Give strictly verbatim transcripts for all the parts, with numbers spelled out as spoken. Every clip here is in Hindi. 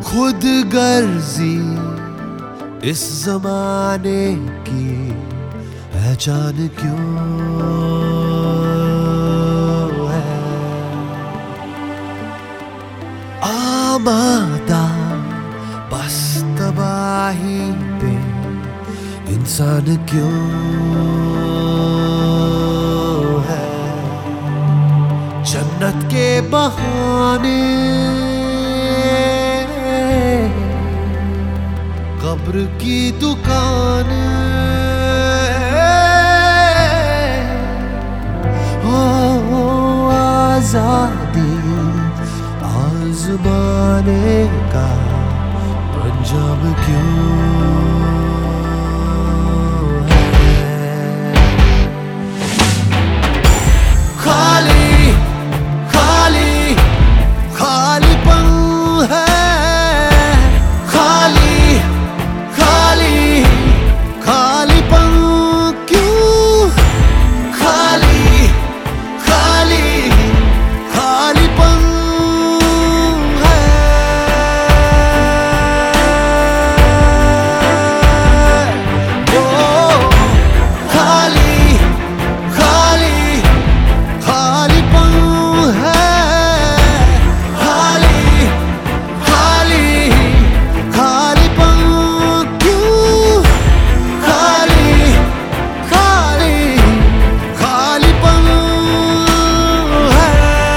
खुद गर्जी इस जमाने की पहचान क्यों है? आमादा बस तबाही पे इंसान क्यों है? जन्नत के बहाने कब्र की दुकान, हो आजादी आजमाने का अंजाम क्यों है? खाली खाली खालीपन है, खाली खाली खालीपन क्यों? खाली खाली खालीपन है। ओ खाली खाली खालीपन है, खाली खाली खालीपन क्यों? खाली खाली खालीपन है।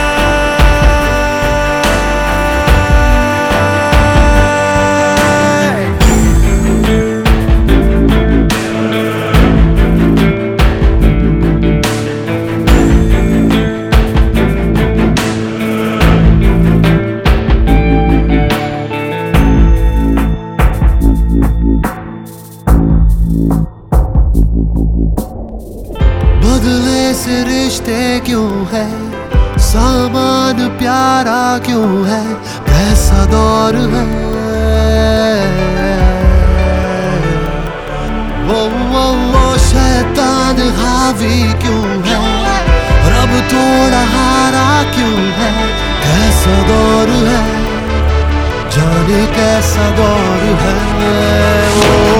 बदले से रिश्ते क्यों है? सामान प्यारा क्यों है? कैसा दौर है? वो वो वो शैतान हावी क्यों है? रब थोड़ा हारा क्यों है? कैसा दौर है? जाने कैसा दौर है? वो